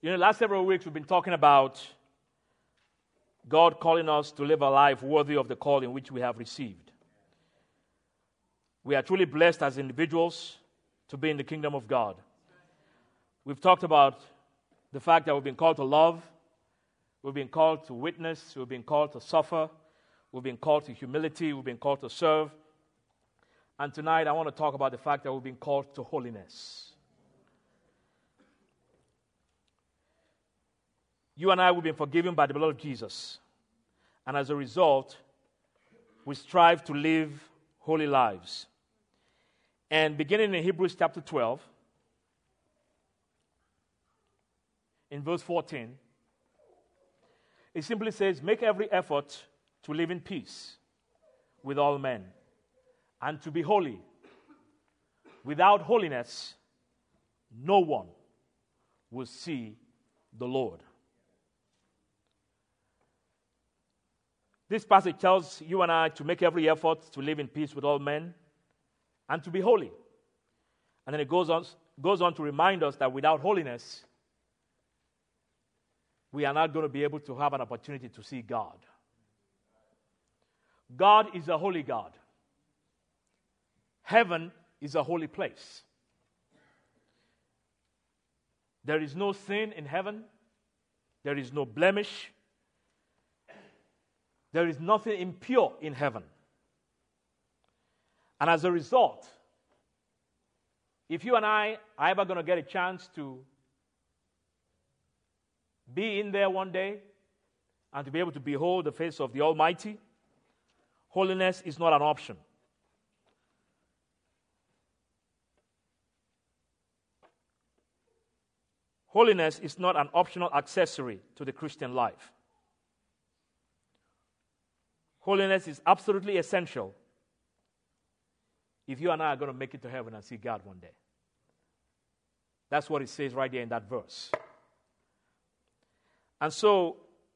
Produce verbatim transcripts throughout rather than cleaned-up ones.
You know, last several weeks we've been talking about God calling us to live a life worthy of the calling which we have received. We are truly blessed as individuals to be in the kingdom of God. We've talked about the fact that we've been called to love, we've been called to witness, we've been called to suffer, we've been called to humility, we've been called to serve. And tonight I want to talk about the fact that we've been called to holiness. You and I have been forgiven by the blood of Jesus. And as a result, we strive to live holy lives. And beginning in Hebrews chapter twelve, in verse fourteen, it simply says, make every effort to live in peace with all men and to be holy. Without holiness, no one will see the Lord. This passage tells you and I to make every effort to live in peace with all men and to be holy. And then it goes on, goes on to remind us that without holiness, we are not going to be able to have an opportunity to see God. God is a holy God. Heaven is a holy place. There is no sin in heaven. There is no blemish. There is nothing impure in heaven. And as a result, if you and I are ever going to get a chance to be in there one day and to be able to behold the face of the Almighty, holiness is not an option. Holiness is not an optional accessory to the Christian life. Holiness is absolutely essential if you and I are going to make it to heaven and see God one day. That's what it says right there in that verse. And so,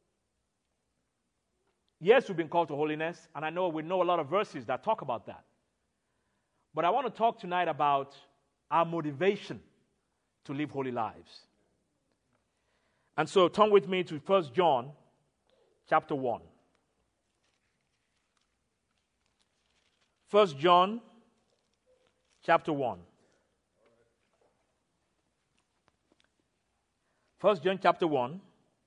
yes, we've been called to holiness, and I know we know a lot of verses that talk about that. But I want to talk tonight about our motivation to live holy lives. And so, turn with me to First John chapter one. First John chapter one. First John chapter one,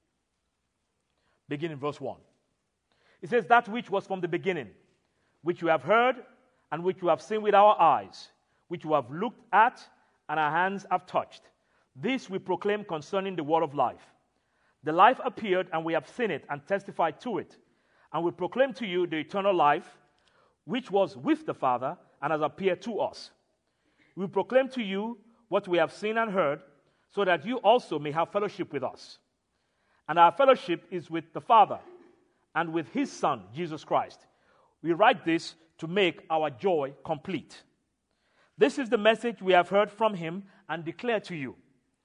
beginning verse one. It says, that which was from the beginning, which you have heard, and which you have seen with our eyes, which you have looked at, and our hands have touched. This we proclaim concerning the word of life. The life appeared, and we have seen it, and testified to it. And we proclaim to you the eternal life, which was with the Father, and has appeared to us. We proclaim to you what we have seen and heard, so that you also may have fellowship with us. And our fellowship is with the Father, and with His Son, Jesus Christ. We write this to make our joy complete. This is the message we have heard from Him and declare to you.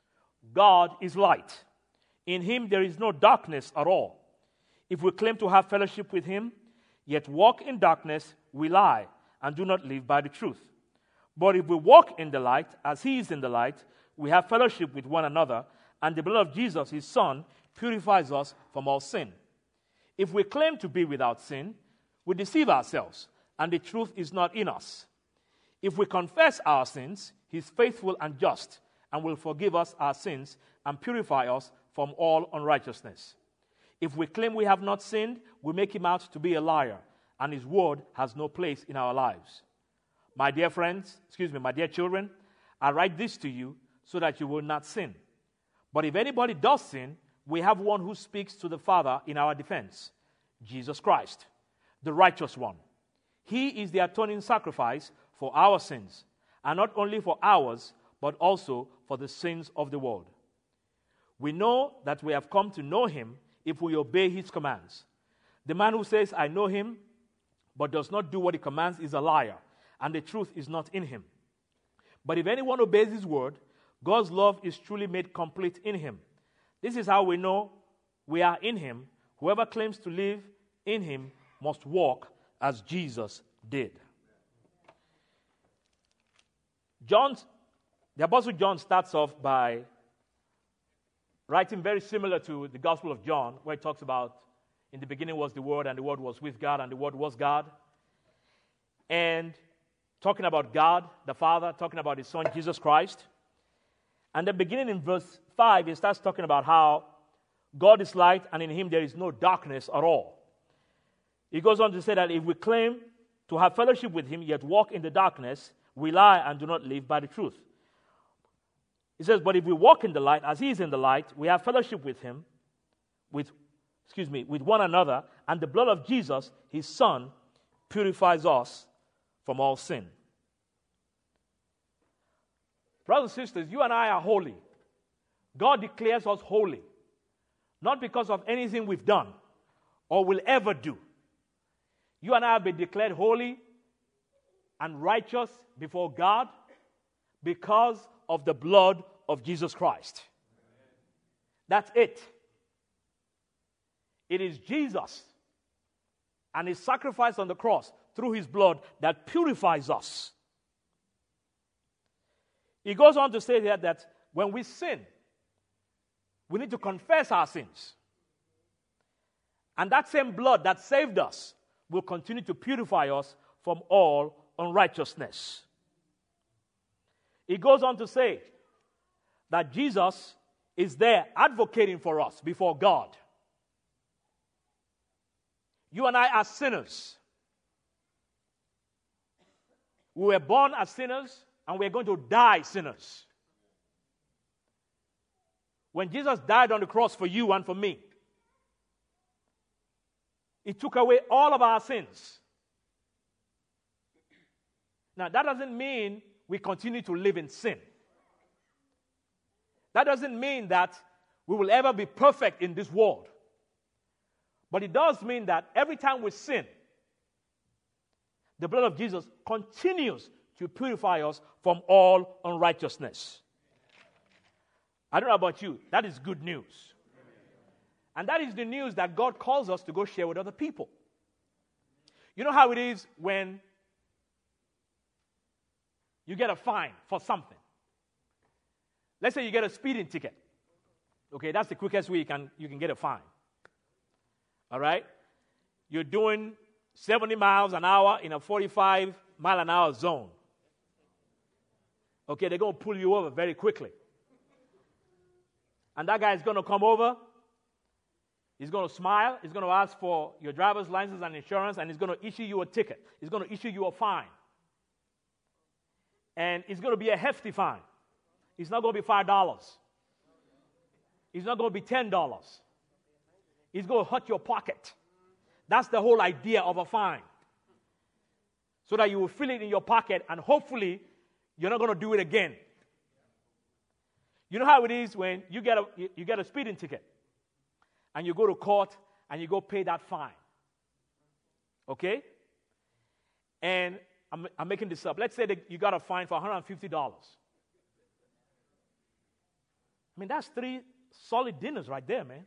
God is light. In Him there is no darkness at all. If we claim to have fellowship with Him, yet walk in darkness, we lie and do not live by the truth. But if we walk in the light, as He is in the light, we have fellowship with one another, and the blood of Jesus, His Son, purifies us from all sin. If we claim to be without sin, we deceive ourselves, and the truth is not in us. If we confess our sins, He is faithful and just, and will forgive us our sins and purify us from all unrighteousness. If we claim we have not sinned, we make Him out to be a liar, and His word has no place in our lives. My dear friends, excuse me, my dear children, I write this to you so that you will not sin. But if anybody does sin, we have one who speaks to the Father in our defense, Jesus Christ, the righteous one. He is the atoning sacrifice for our sins, and not only for ours, but also for the sins of the world. We know that we have come to know Him if we obey His commands. The man who says, I know Him, but does not do what He commands is a liar, and the truth is not in him. But if anyone obeys His word, God's love is truly made complete in him. This is how we know we are in Him. Whoever claims to live in Him must walk as Jesus did. John, the Apostle John starts off by writing very similar to the Gospel of John, where it talks about, in the beginning was the Word, and the Word was with God, and the Word was God. And talking about God, the Father, talking about His Son, Jesus Christ. And then beginning in verse five, he starts talking about how God is light, and in Him there is no darkness at all. He goes on to say that if we claim to have fellowship with Him, yet walk in the darkness, we lie and do not live by the truth. He says, but if we walk in the light, as He is in the light, we have fellowship with Him, with, excuse me, with one another, and the blood of Jesus, His Son, purifies us from all sin. Brothers and sisters, you and I are holy. God declares us holy, not because of anything we've done or will ever do. You and I have been declared holy and righteous before God because of the blood of Jesus Christ. That's it. It is Jesus and His sacrifice on the cross through His blood that purifies us. He goes on to say here that when we sin, we need to confess our sins. And that same blood that saved us will continue to purify us from all unrighteousness. He goes on to say that Jesus is there advocating for us before God. You and I are sinners. We were born as sinners, and we're going to die sinners. When Jesus died on the cross for you and for me, He took away all of our sins. Now, that doesn't mean we continue to live in sin. That doesn't mean that we will ever be perfect in this world. But it does mean that every time we sin, the blood of Jesus continues to purify us from all unrighteousness. I don't know about you. That is good news. And that is the news that God calls us to go share with other people. You know how it is when you get a fine for something. Let's say you get a speeding ticket. Okay, that's the quickest way you can, you can get a fine. All right? You're doing seventy miles an hour in a forty-five mile an hour zone. Okay, they're going to pull you over very quickly. And that guy is going to come over. He's going to smile. He's going to ask for your driver's license and insurance, and he's going to issue you a ticket. He's going to issue you a fine. And it's going to be a hefty fine. It's not going to be five dollars. It's not going to be ten dollars. It's going to hurt your pocket. That's the whole idea of a fine. So that you will feel it in your pocket, and hopefully you're not going to do it again. You know how it is when you get a you get a speeding ticket, and you go to court and you go pay that fine. Okay? And I'm, I'm making this up. Let's say that you got a fine for one hundred fifty dollars. I mean, that's three solid dinners right there, man.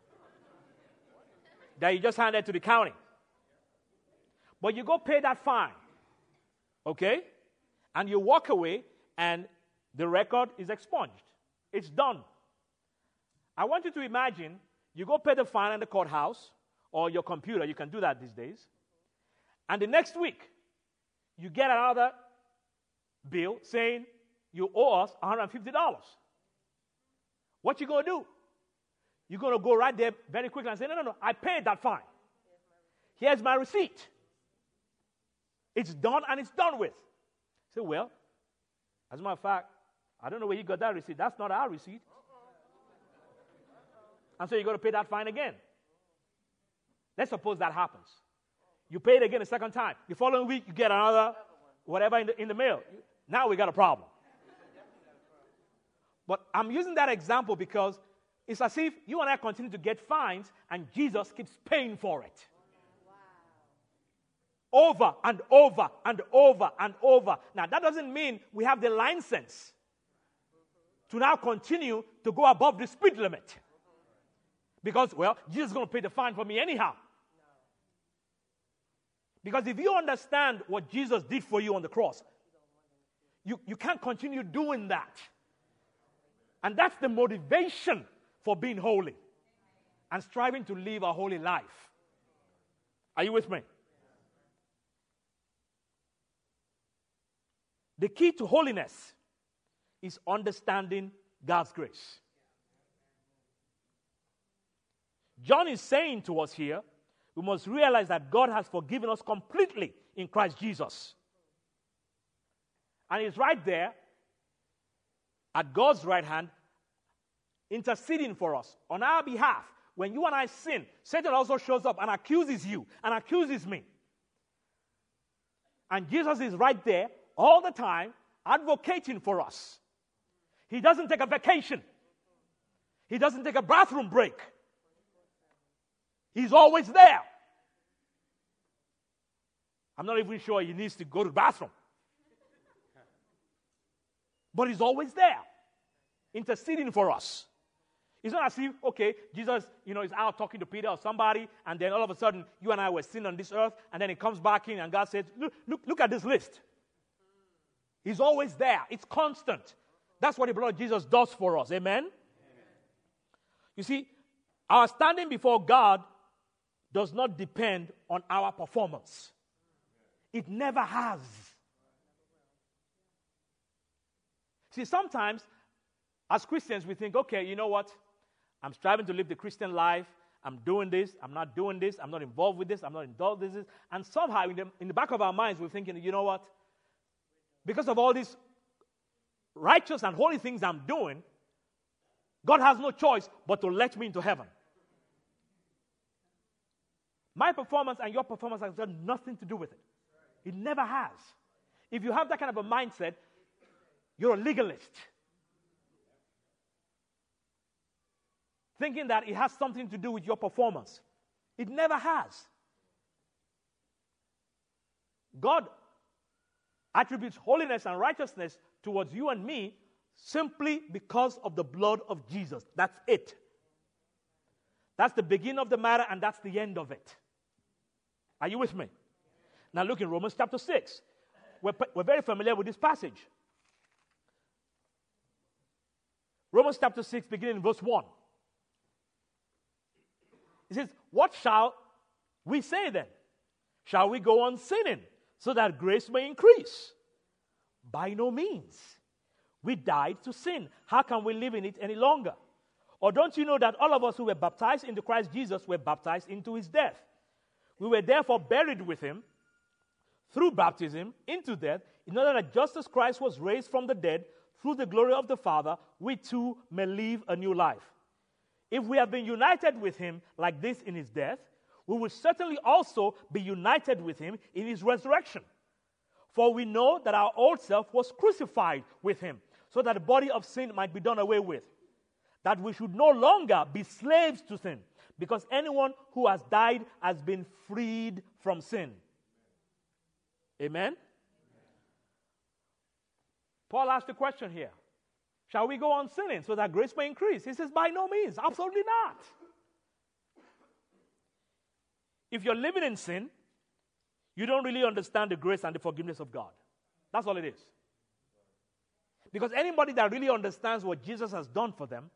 That you just handed to the county. But you go pay that fine. Okay? And you walk away, and the record is expunged. It's done. I want you to imagine you go pay the fine in the courthouse or your computer. You can do that these days. And the next week, you get another bill saying you owe us one hundred fifty dollars. What you going to do? You're going to go right there very quickly and say, no, no, no, I paid that fine. Here's my receipt. It's done and it's done with. Say, well, as a matter of fact, I don't know where you got that receipt. That's not our receipt. And so you're going to pay that fine again. Let's suppose that happens. You pay it again a second time. The following week, you get another whatever in the, in the mail. Now we got a problem. But I'm using that example because it's as if you and I continue to get fines and Jesus keeps paying for it. Wow. Over and over and over and over. Now, that doesn't mean we have the license to now continue to go above the speed limit. Because, well, Jesus is going to pay the fine for me anyhow. Because if you understand what Jesus did for you on the cross, you, you can't continue doing that. And that's the motivation for being holy and striving to live a holy life. Are you with me? The key to holiness is understanding God's grace. John is saying to us here, we must realize that God has forgiven us completely in Christ Jesus. And he's right there at God's right hand, interceding for us on our behalf. When you and I sin, Satan also shows up and accuses you and accuses me. And Jesus is right there all the time, advocating for us. He doesn't take a vacation. He doesn't take a bathroom break. He's always there. I'm not even sure he needs to go to the bathroom. But he's always there, interceding for us. It's not as if, okay, Jesus, you know, is out talking to Peter or somebody, and then all of a sudden, you and I were sin on this earth, and then he comes back in, and God says, look, look, look at this list. He's always there. It's constant. That's what the blood of Jesus does for us. Amen? Amen? You see, our standing before God does not depend on our performance. It never has. See, sometimes, as Christians, we think, okay, you know what? I'm striving to live the Christian life. I'm doing this. I'm not doing this. I'm not involved with this. I'm not involved with this. And somehow, in the, in the back of our minds, we're thinking, you know what? Because of all these righteous and holy things I'm doing, God has no choice but to let me into heaven. My performance and your performance has got nothing to do with it. It never has. If you have that kind of a mindset, you're a legalist. Thinking that it has something to do with your performance. It never has. God attributes holiness and righteousness towards you and me simply because of the blood of Jesus. That's it. That's the beginning of the matter, and that's the end of it. Are you with me? Now look in Romans chapter six. We're, we're very familiar with this passage. Romans chapter six, beginning in verse one. It says, what shall we say then? Shall we go on sinning so that grace may increase? By no means. We died to sin. How can we live in it any longer? Or don't you know that all of us who were baptized into Christ Jesus were baptized into his death? We were therefore buried with him through baptism into death, in order that just as Christ was raised from the dead through the glory of the Father, we too may live a new life. If we have been united with him like this in his death, we will certainly also be united with him in his resurrection. For we know that our old self was crucified with him, so that the body of sin might be done away with, that we should no longer be slaves to sin, because anyone who has died has been freed from sin. Amen? Amen. Paul asked the question here. Shall we go on sinning so that grace may increase? He says, by no means. Absolutely not. If you're living in sin, you don't really understand the grace and the forgiveness of God. That's all it is. Because anybody that really understands what Jesus has done for them,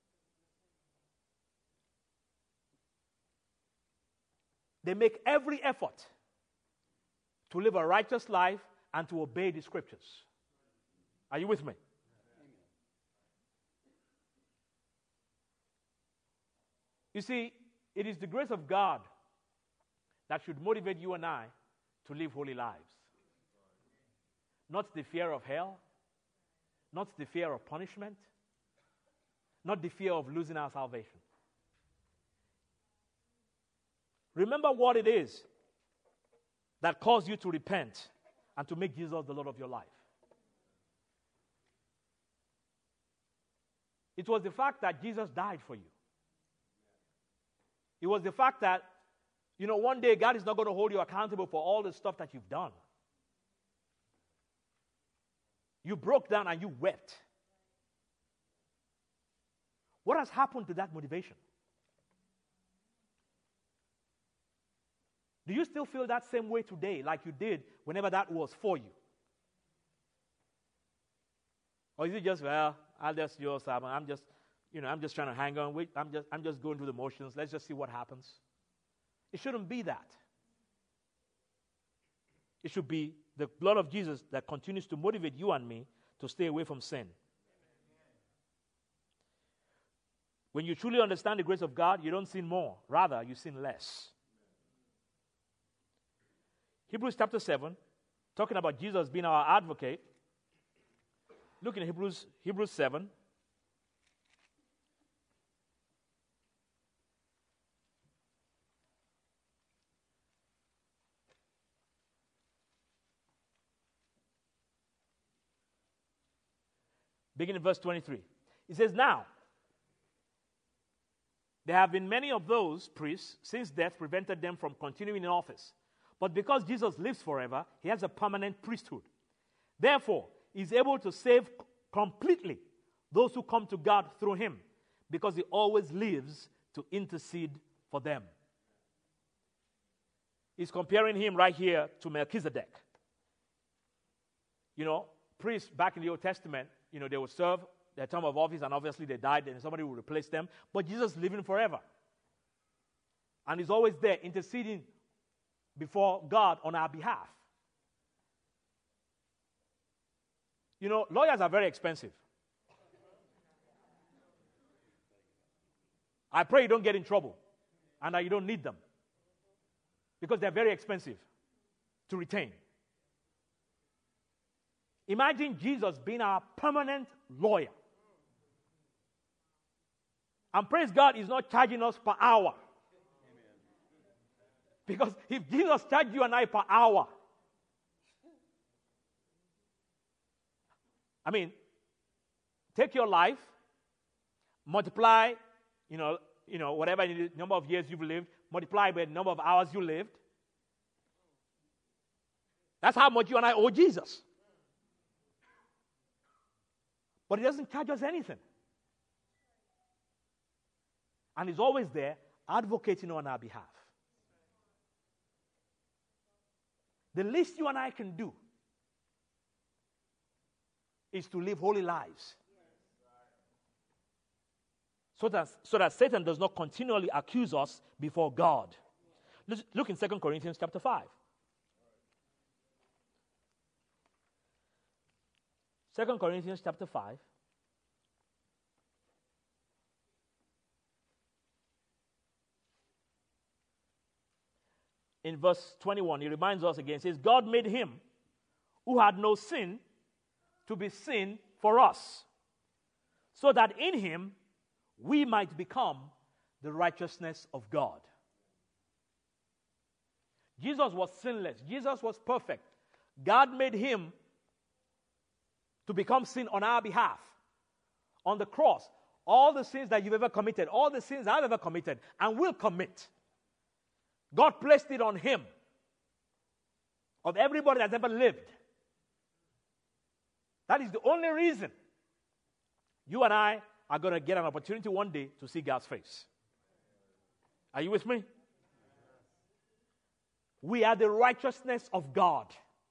they make every effort to live a righteous life and to obey the scriptures. Are you with me? You see, it is the grace of God that should motivate you and I to live holy lives. Not the fear of hell, not the fear of punishment, not the fear of losing our salvation. Remember what it is that caused you to repent and to make Jesus the Lord of your life. It was the fact that Jesus died for you. It was the fact that, you know, one day God is not going to hold you accountable for all the stuff that you've done. You broke down and you wept. What has happened to that motivation? Do you still feel that same way today like you did whenever that was for you? Or is it just, well, I'll just do something. I'm just you know, I'm just trying to hang on. Wait, I'm just, I'm just going through the motions. Let's just see what happens. It shouldn't be that. It should be the blood of Jesus that continues to motivate you and me to stay away from sin. When you truly understand the grace of God, you don't sin more. Rather, you sin less. Hebrews chapter seven, talking about Jesus being our advocate. Look in Hebrews, Hebrews seven. Beginning in verse twenty-three. It says, now, there have been many of those priests since death prevented them from continuing in office. But because Jesus lives forever, he has a permanent priesthood. Therefore, he is able to save completely those who come to God through him, because he always lives to intercede for them. He's comparing him right here to Melchizedek. You know, priests back in the Old Testament, you know, they would serve their term of office, and obviously they died, and somebody would replace them. But Jesus is living forever. And he's always there interceding before God on our behalf. You know, lawyers are very expensive. I pray you don't get in trouble and that you don't need them, because they're very expensive to retain. Imagine Jesus being our permanent lawyer. And praise God, he's not charging us per hour. Because if Jesus charged you and I per hour, I mean, take your life, multiply, you know, you know, whatever number of years you've lived, multiply by the number of hours you lived. That's how much you and I owe Jesus. But he doesn't charge us anything. And he's always there advocating on our behalf. The least you and I can do is to live holy lives. So that, so that Satan does not continually accuse us before God. Look in Second Corinthians chapter five. Second Corinthians chapter five. In verse twenty-one, he reminds us again, it says, God made him who had no sin to be sin for us, so that in him we might become the righteousness of God. Jesus was sinless. Jesus was perfect. God made him to become sin on our behalf. On the cross, all the sins that you've ever committed, all the sins I've ever committed and will commit, God placed it on him, of everybody that's ever lived. That is the only reason you and I are going to get an opportunity one day to see God's face. Are you with me? We are the righteousness of God.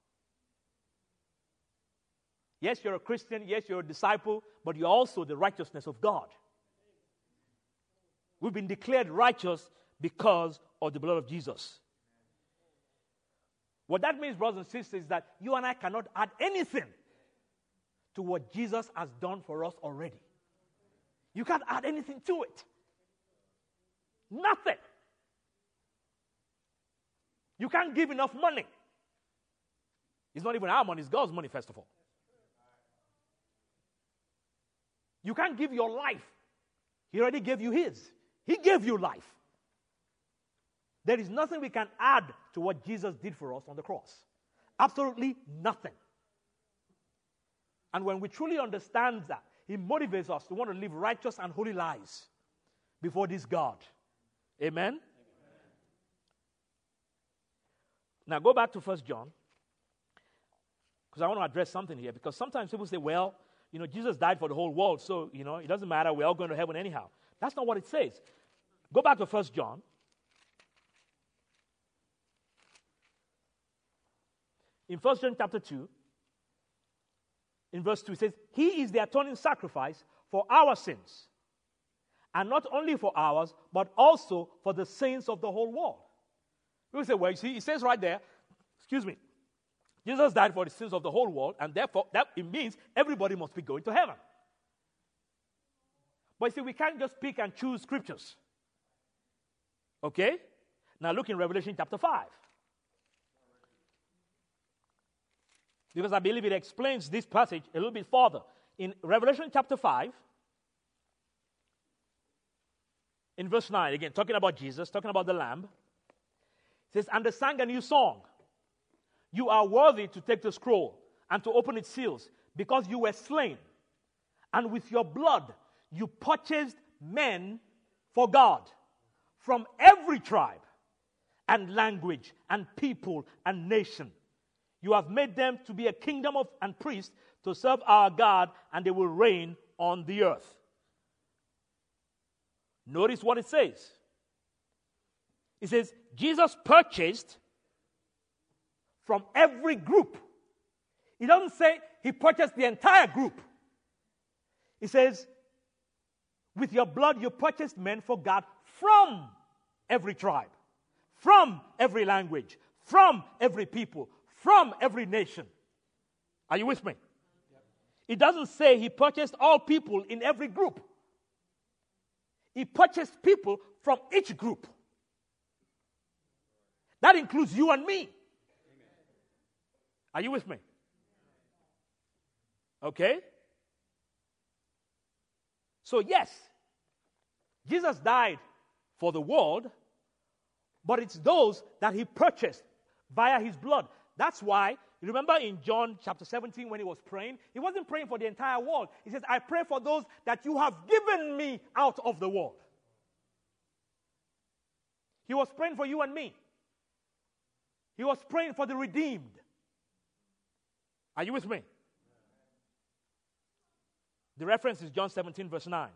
Yes, you're a Christian. Yes, you're a disciple. But you're also the righteousness of God. We've been declared righteous because of the blood of Jesus. What that means, brothers and sisters, is that you and I cannot add anything to what Jesus has done for us already. You can't add anything to it. Nothing. You can't give enough money. It's not even our money, it's God's money, first of all. You can't give your life. He already gave you his. He gave you life. There is nothing we can add to what Jesus did for us on the cross. Absolutely nothing. And when we truly understand that, he motivates us to want to live righteous and holy lives before this God. Amen? Amen. Now go back to First John, because I want to address something here. Because sometimes people say, well, you know, Jesus died for the whole world, so, you know, it doesn't matter, we're all going to heaven anyhow. That's not what it says. Go back to First John. In First John chapter two, in verse two, it says, he is the atoning sacrifice for our sins, And not only for ours, but also for the saints of the whole world. People say, well, you see, it says right there, excuse me, Jesus died for the sins of the whole world, and therefore that it means everybody must be going to heaven. But you see, we can't just pick and choose scriptures. Okay? Now look in Revelation chapter five. Because I believe it explains this passage a little bit further. In Revelation chapter five, in verse nine, again, talking about Jesus, talking about the Lamb, it says, and they sang a new song. You are worthy to take the scroll and to open its seals, because you were slain. And with your blood, you purchased men for God from every tribe and language and people and nation. You have made them to be a kingdom of and priests to serve our God, and they will reign on the earth. Notice what it says. It says, Jesus purchased from every group. It doesn't say he purchased the entire group. It says, with your blood you purchased men for God from every tribe, from every language, from every people, from every nation. Are you with me? Yep. It doesn't say he purchased all people in every group. He purchased people from each group. That includes you and me. Amen. Are you with me? Okay? So yes, Jesus died for the world, but it's those that he purchased via his blood. That's why, you remember in John chapter seventeen when he was praying, he wasn't praying for the entire world. He says, I pray for those that you have given me out of the world. He was praying for you and me. He was praying for the redeemed. Are you with me? The reference is John seventeen verse nine.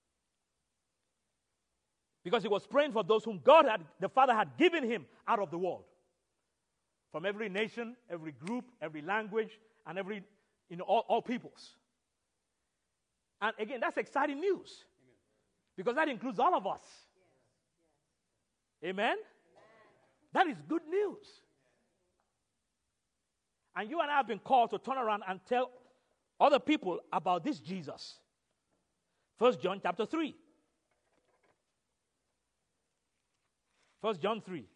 Because he was praying for those whom God had, the Father had given him out of the world. From every nation, every group, every language, and every, you know, all, all peoples. And again, that's exciting news. Amen. Because that includes all of us. Yes. Amen? Amen? That is good news. And you and I have been called to turn around and tell other people about this Jesus. First John chapter three. First John three.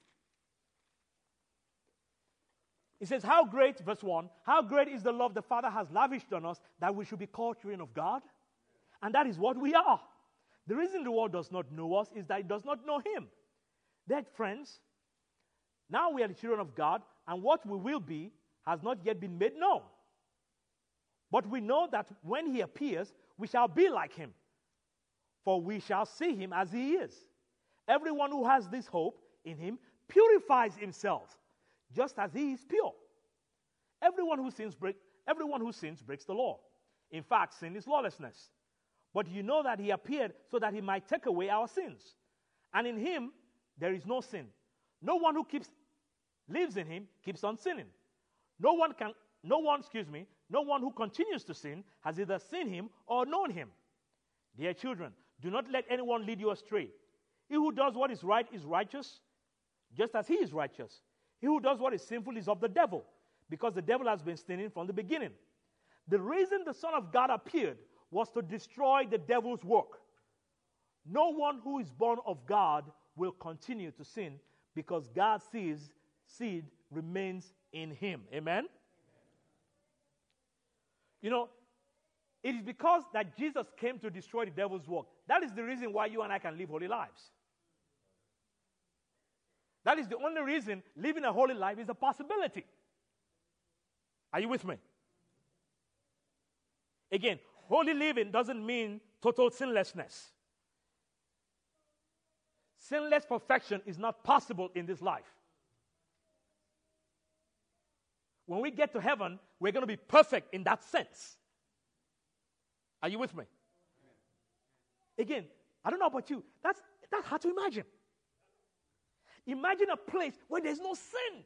It says, how great, verse one, how great is the love the Father has lavished on us that we should be called children of God? And that is what we are. The reason the world does not know us is that it does not know him. Dear friends, now we are the children of God, and what we will be has not yet been made known. But we know that when he appears, we shall be like him, for we shall see him as he is. Everyone who has this hope in him purifies himself, just as he is pure. Everyone who sins break, everyone who sins breaks the law. In fact, sin is lawlessness. But you know that he appeared so that he might take away our sins. And in him there is no sin. No one who keeps lives in him keeps on sinning. No one can no one, excuse me, no one who continues to sin has either seen him or known him. Dear children, do not let anyone lead you astray. He who does what is right is righteous, just as he is righteous. He who does what is sinful is of the devil, because the devil has been sinning from the beginning. The reason the Son of God appeared was to destroy the devil's work. No one who is born of God will continue to sin, because God's seeds, seed remains in him. Amen? Amen? You know, it is because that Jesus came to destroy the devil's work. That is the reason why you and I can live holy lives. That is the only reason living a holy life is a possibility. Are you with me? Again, holy living doesn't mean total sinlessness. Sinless perfection is not possible in this life. When we get to heaven, we're going to be perfect in that sense. Are you with me? Again, I don't know about you. That's, that's hard to imagine. Imagine a place where there's no sin.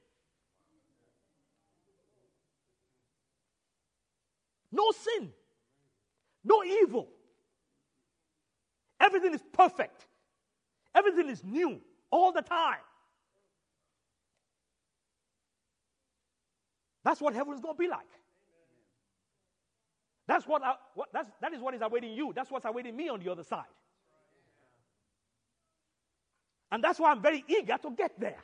No sin. No evil. Everything is perfect. Everything is new all the time. That's what heaven is going to be like. That's what, I, what that's, that is what is awaiting you. That's what's awaiting me on the other side. And that's why I'm very eager to get there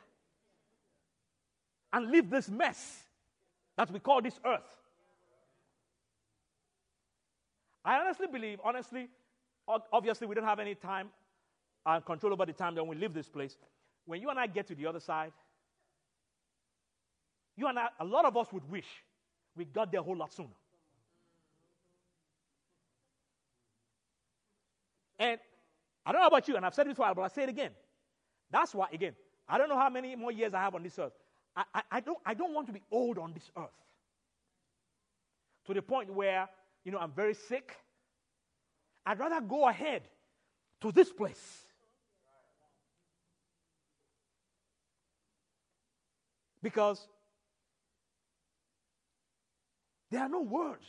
and leave this mess that we call this earth. I honestly believe, honestly, obviously we don't have any time and control over the time that we leave this place. When you and I get to the other side, you and I, a lot of us would wish we got there a whole lot sooner. And I don't know about you, and I've said it before, but I'll say it again. That's why, again, I don't know how many more years I have on this earth. I, I, I, don't, I don't want to be old on this earth. To the point where, you know, I'm very sick. I'd rather go ahead to this place. Because there are no words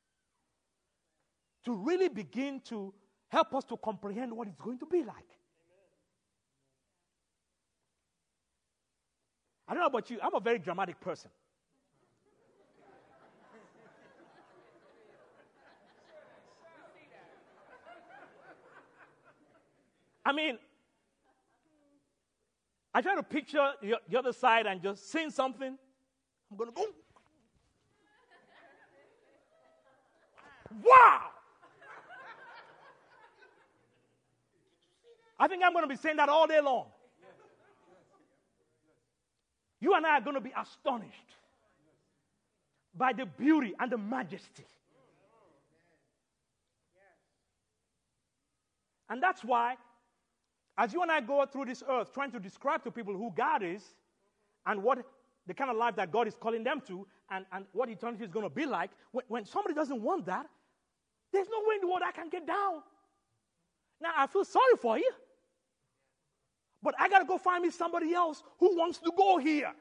to really begin to help us to comprehend what it's going to be like. I don't know about you, I'm a very dramatic person. I mean, I try to picture the, the other side and just saying something. I'm going to go. Wow! I think I'm going to be saying that all day long. You and I are going to be astonished by the beauty and the majesty. And that's why, as you and I go through this earth trying to describe to people who God is and what the kind of life that God is calling them to and, and what eternity is going to be like, when, when somebody doesn't want that, there's no way in the world I can get down. Now, I feel sorry for you. But I got to go find me somebody else who wants to go here.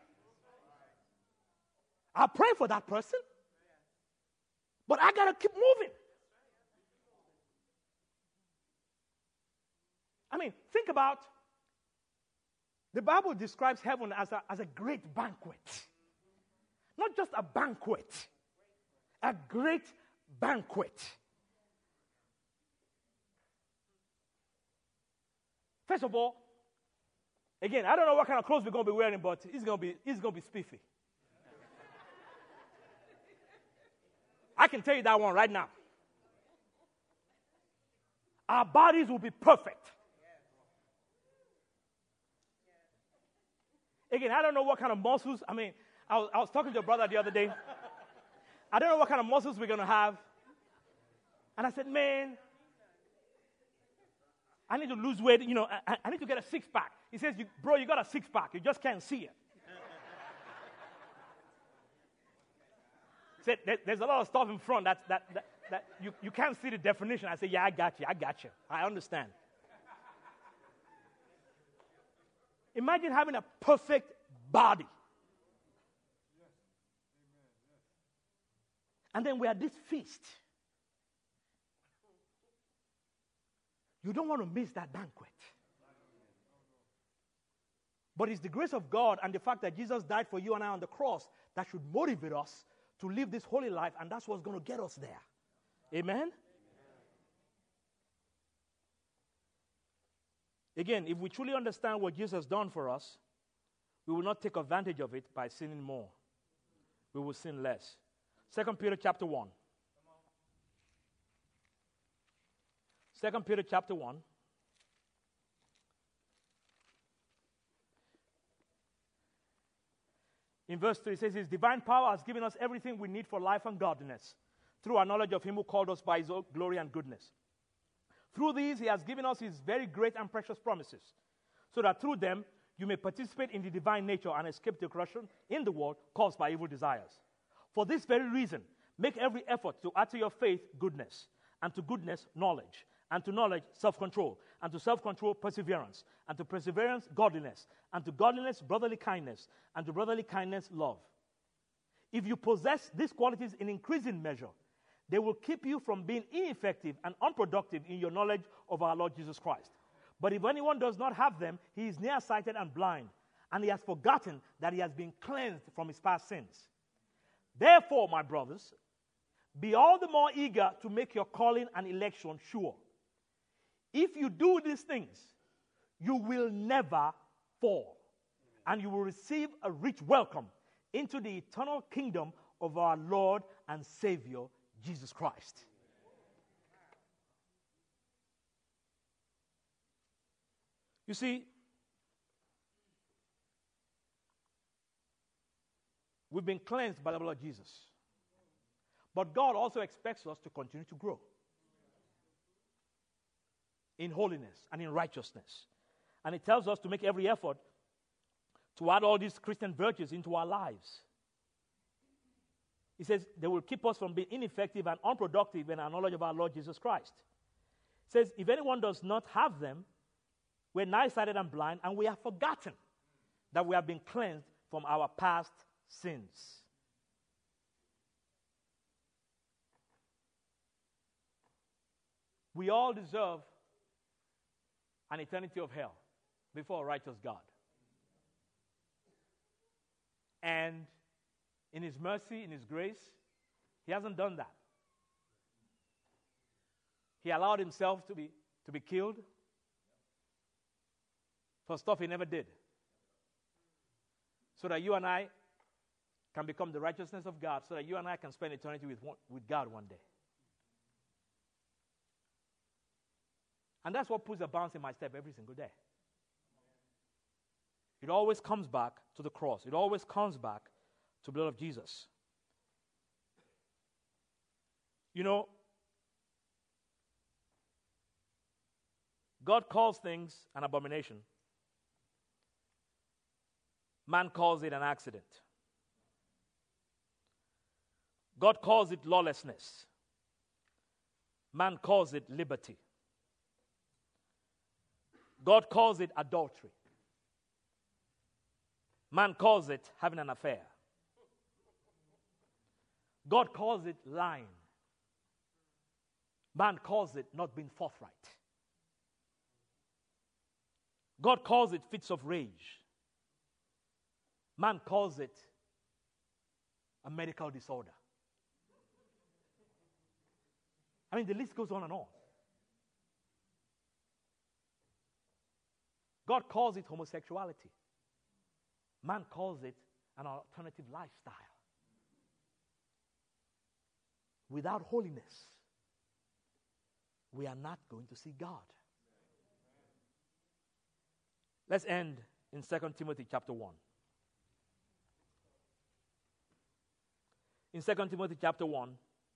I pray for that person. But I got to keep moving. I mean, think about, the Bible describes heaven as a, as a great banquet. Not just a banquet. A great banquet. First of all, again, I don't know what kind of clothes we're going to be wearing, but it's going to be, it's going to be spiffy. I can tell you that one right now. Our bodies will be perfect. Again, I don't know what kind of muscles. I mean, I was, I was talking to a brother the other day. I don't know what kind of muscles we're going to have. And I said, man, I need to lose weight. You know, I, I need to get a six-pack. He says, you, bro, you got a six-pack. You just can't see it. He said, there, there's a lot of stuff in front that, that, that, that you, you can't see the definition. I said, yeah, I got you. I got you. I understand. Imagine having a perfect body. And then we're at this feast. You don't want to miss that banquet. But it's the grace of God and the fact that Jesus died for you and I on the cross that should motivate us to live this holy life, and that's what's going to get us there. Amen? Amen? Again, if we truly understand what Jesus has done for us, we will not take advantage of it by sinning more. We will sin less. Second Peter chapter one. Second Peter chapter one. In verse three, it says, His divine power has given us everything we need for life and godliness, through our knowledge of Him who called us by His own glory and goodness. Through these, He has given us His very great and precious promises, so that through them you may participate in the divine nature and escape the corruption in the world caused by evil desires. For this very reason, make every effort to add to your faith goodness, and to goodness knowledge, and to knowledge self-control, and to self-control perseverance, and to perseverance godliness, and to godliness brotherly kindness, and to brotherly kindness love. If you possess these qualities in increasing measure, they will keep you from being ineffective and unproductive in your knowledge of our Lord Jesus Christ. But if anyone does not have them, he is nearsighted and blind, and he has forgotten that he has been cleansed from his past sins. Therefore, my brothers, be all the more eager to make your calling and election sure. If you do these things, you will never fall, and you will receive a rich welcome into the eternal kingdom of our Lord and Savior, Jesus Christ. You see, we've been cleansed by the blood of Jesus. But God also expects us to continue to grow in holiness and in righteousness. And He tells us to make every effort to add all these Christian virtues into our lives. He says they will keep us from being ineffective and unproductive in our knowledge of our Lord Jesus Christ. He says, if anyone does not have them, we're nigh-sighted and blind, and we have forgotten that we have been cleansed from our past sins. We all deserve an eternity of hell before a righteous God. And in His mercy, in His grace, He hasn't done that. He allowed Himself to be, to be killed for stuff He never did, so that you and I can become the righteousness of God, so that you and I can spend eternity with, one, with God one day. And that's what puts a bounce in my step every single day. It always comes back to the cross. It always comes back to the blood of Jesus. You know, God calls things an abomination. Man calls it an accident. God calls it lawlessness. Man calls it liberty. God calls it adultery. Man calls it having an affair. God calls it lying. Man calls it not being forthright. God calls it fits of rage. Man calls it a medical disorder. I mean, the list goes on and on. God calls it homosexuality. Man calls it an alternative lifestyle. Without holiness, we are not going to see God. Let's end in Second Timothy chapter one. In Second Timothy chapter one,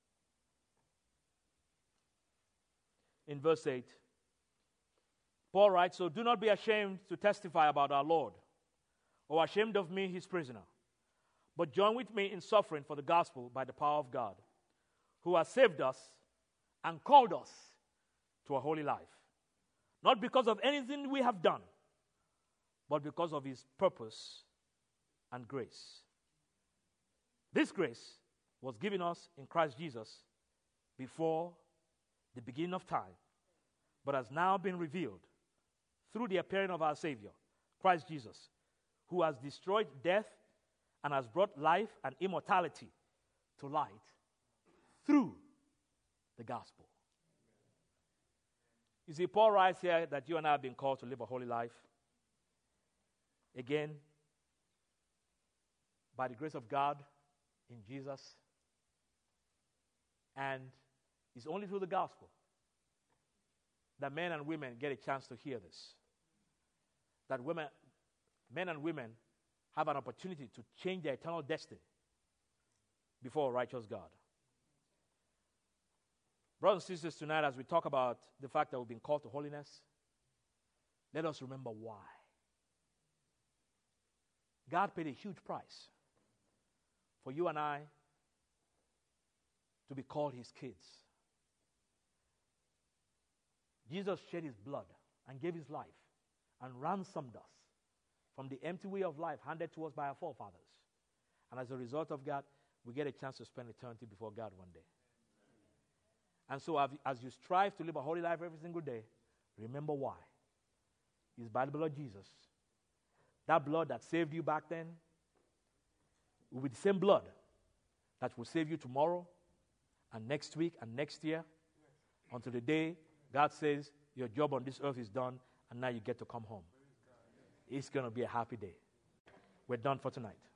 in verse eight, Paul writes, so do not be ashamed to testify about our Lord, or ashamed of me, his prisoner, but join with me in suffering for the gospel by the power of God, who has saved us and called us to a holy life, not because of anything we have done, but because of his purpose and grace. This grace was given us in Christ Jesus before the beginning of time, but has now been revealed through the appearing of our Savior, Christ Jesus, who has destroyed death and has brought life and immortality to light through the gospel. You see, Paul writes here that you and I have been called to live a holy life. Again, by the grace of God in Jesus. And it's only through the gospel that men and women get a chance to hear this. That women, men and women have an opportunity to change their eternal destiny before a righteous God. Brothers and sisters, tonight as we talk about the fact that we've been called to holiness, let us remember why. God paid a huge price for you and I to be called his kids. Jesus shed his blood and gave his life and ransomed us from the empty way of life handed to us by our forefathers. And as a result of that, we get a chance to spend eternity before God one day. And so as you strive to live a holy life every single day, remember why. It's by the blood of Jesus. That blood that saved you back then will be the same blood that will save you tomorrow and next week and next year until the day God says your job on this earth is done and now you get to come home. It's going to be a happy day. We're done for tonight.